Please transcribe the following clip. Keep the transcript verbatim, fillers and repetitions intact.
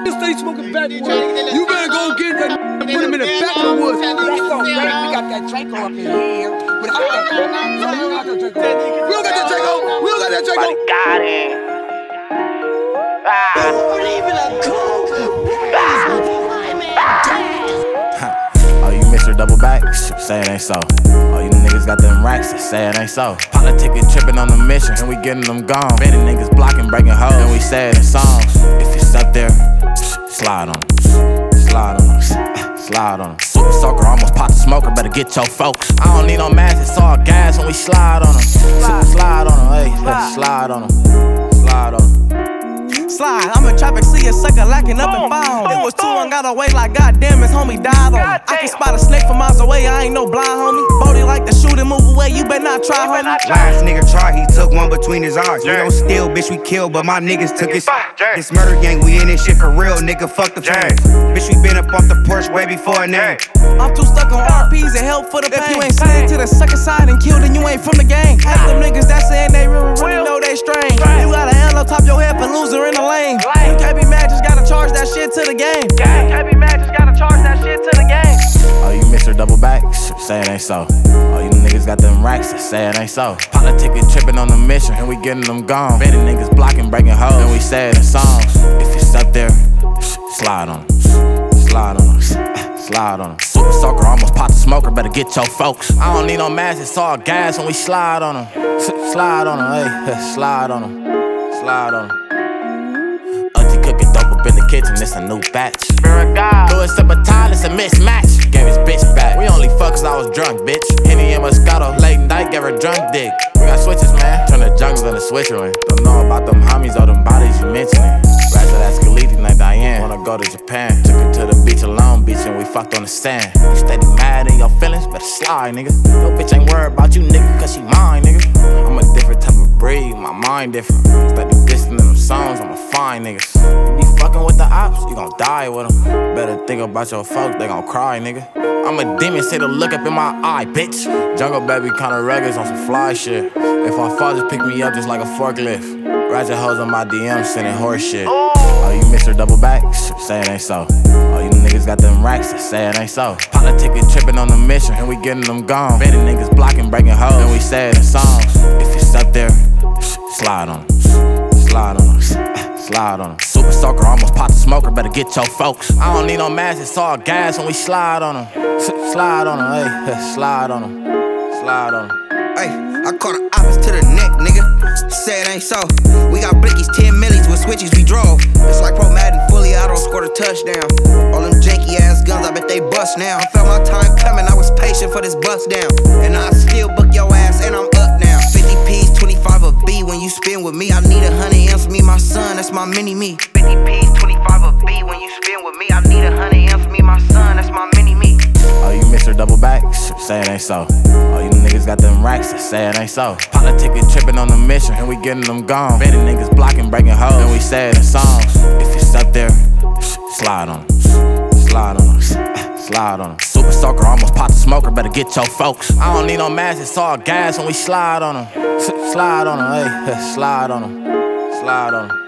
stay smoking backwoods. You better go get that and put him in the back of the woods. That's so great. We got that Draco up in here. But I got that. No, we don't got that Draco. We don't got that Draco. We don't got that Draco. Got it. Ah. Oh, you miss her double back? Say it ain't so. Oh, you niggas got them racks? Say it ain't so. Politicking, tripping on the mission, and we getting them gone. Many niggas blocking, breaking hoes, and we say it in songs. If it's up there, slide on them. Slide on them. Slide on them. Super soaker, almost popped the smoker, better get your folks. I don't need no mask, it's all gas when we slide on them. Slide on them, hey, slide on them. Slide on them. Slide, I'm in traffic, see a sucker lacking up and fall. It was two and got away like goddamn his homie died on. I can spot a snake from miles away, I ain't no blind homie. Bodie like to shoot and move away, you better not try homie. Last nigga try, he took one between his eyes. We don't steal, bitch, we kill, but my niggas took his. This murder gang, we in this shit for real, nigga, fuck the fans. Bitch, we been up off the porch way before a name. I'm too stuck on R Ps and help for the pain. If you ain't slid to the sucker side and killed, then you ain't from the gang. Half them niggas that saying they real, really know they strange. You got an L on top your head for loser in the lane. You can't be mad, just gotta charge that shit to the game. Can't be mad, just gotta charge that shit to the game. Oh, you miss her double back? Say it ain't so. Oh, you niggas got them racks? Say it ain't so. Politicking, tripping on the mission, and we getting them gone. Many niggas blocking, breaking hoes, and we say it in songs. If it's up there, slide on them. Slide on them. Slide on them. Super soaker, almost popped the smoker, better get your folks. I don't need no mask, it's all gas when we slide on them. Slide on them, hey, slide on them. Slide on them. Auntie cooking dope up in the kitchen, it's a new batch. Spirit God. Louis Vuitton, it's a mismatch. Gave his bitch back. We only fuck cause I was drunk, bitch. Henny and Moscato, late night, gave her drunk dick. We got switches, man. Turn the jungle into Switzerland. Don't know about them homies or them bodies you mentioning. Rather that Scaliti like Diane. Wanna go to Japan. Took her to the beach alone, beach, and we fucked on the sand. You steady mad in your feelings, better slide, nigga. No bitch ain't worried about you, nigga, cause she mine, nigga. I'm a different type of breed, my mind different. Steady dissing them songs, I'ma find niggas. You be fucking with the ops, you gon' die with them. Better think about your folks, they gon' cry, nigga. I'm a demon, say the look up in my eye, bitch. Jungle baby kinda rugged on some fly shit. If I fall, just pick me up just like a forklift. Ratchet hoes on my D M sending horse shit. Oh, you miss her double back? Say it ain't so. Oh, you niggas got them racks? Say it ain't so. Politicking, tripping on the mission, and we getting them gone. Many niggas blocking, breaking hoes, and we say it in songs. If it's up there, slide on them. Slide on them. Slide on them. Super soaker, almost popped the smoker, better get your folks. I don't need no mask, it's all gas when we slide on them. Slide on them, hey, slide on them. Slide on them. Ay, I caught the opposite to the neck, nigga. Say it ain't so. We got blickies, ten millies with switches we drove. It's like Pro Madden, fully auto, scored a touchdown. All them janky ass guns, I bet they bust now. I felt my time coming, I was patient for this bust down. And I still book your ass, and I'm up now. fifty P's, twenty-five a B. When you spin with me, I need a hundred M's, me, my son, that's my mini me. fifty P's, twenty-five a B. When you spin with me, I need a hundred M's, me, my son, that's my mini me. Oh, you miss her double back? Say it ain't so. Oh, you niggas got them racks? Say it ain't so. Politicking, tripping on the mission, and we getting them gone. Many niggas blocking, breaking hoes, and we say it in songs. If it's up there, slide on them. Slide on them. Slide on them. Super soaker, almost popped the smoker, better get your folks. I don't need no mask, it's all gas when we slide on them. Slide on them, hey, slide on them. Slide on them.